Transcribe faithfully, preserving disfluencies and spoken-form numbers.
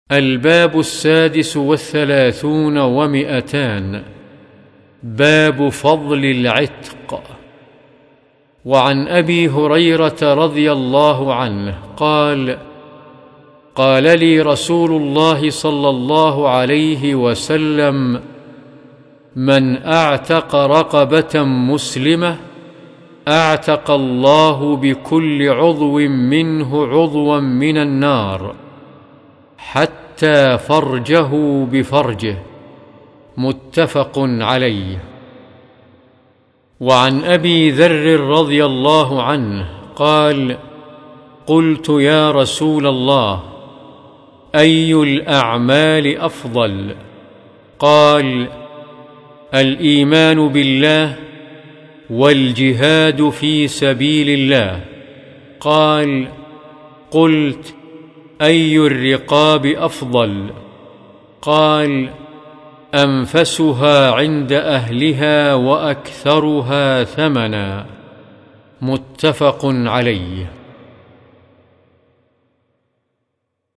الباب السادس والثلاثون ومئتان. باب فضل العتق. وعن أبي هريرة رضي الله عنه قال: قال لي رسول الله صلى الله عليه وسلم: من أعتق رقبة مسلمة أعتق الله بكل عضو منه عضوا من النار حتى فرجه بفرجه. متفق عليه. وعن أبي ذر رضي الله عنه قال: قلت يا رسول الله: أي الأعمال أفضل؟ قال: الإيمان بالله والجهاد في سبيل الله. قال: قلت: أي الرقاب أفضل؟ قال: أنفسها عند أهلها وأكثرها ثمنا. متفق عليه.